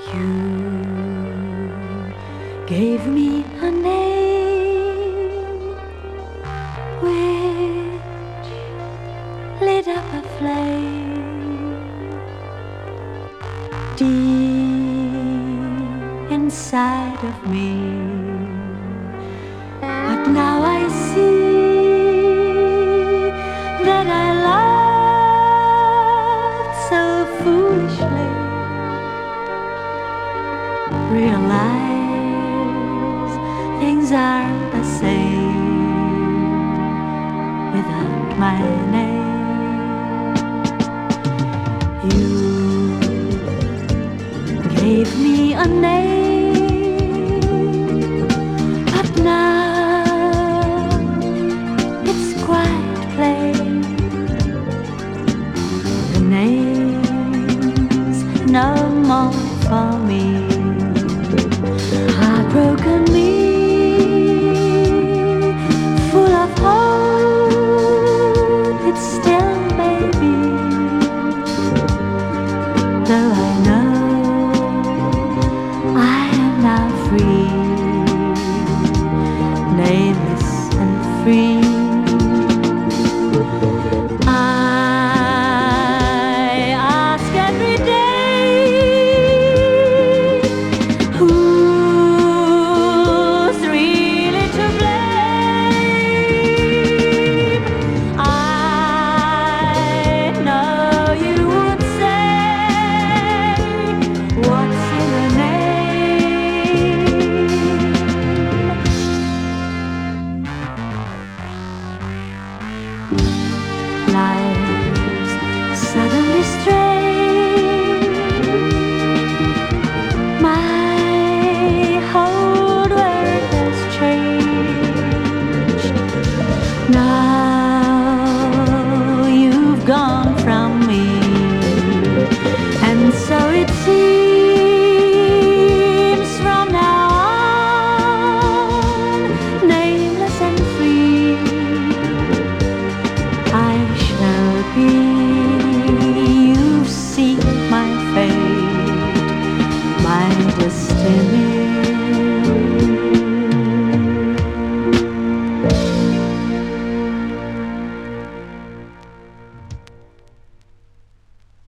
You gave me a name which lit up a flame deep inside of me. But now I see that I loved so foolishly. Realize things aren't the same without my name. You gave me a name, but now it's quite plain. The name's no more for me. Heartbroken me, full of hope, it's still baby. Though I know I am now free, nameless and free. I ask every day, lives suddenly strange. My whole world has changed. Now you've gone from me, and so it seems from now on, nameless and free, I shall be. You've seen my fate, my destiny.